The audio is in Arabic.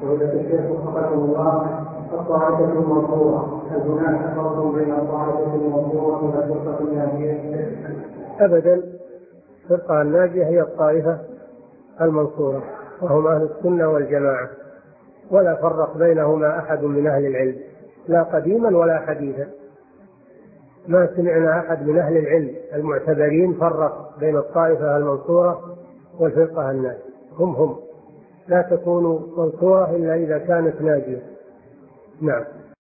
فضيلة الشيخ وفقكم الله، الطائفة المنصورة، هل هناك فرق بين الطائفة المنصورة والفرقة الناجية؟ أبدا، الفرقة الناجية هي الطائفة المنصورة، وهم أهل السنة والجماعة، ولا فرق بينهما أحد من أهل العلم، لا قديما ولا حديثا. ما سمعنا أحد من أهل العلم المعتبرين فرق بين الطائفة المنصورة والفرقة الناجية. هم لا تكون منصورة إلا إذا كانت ناجية. نعم.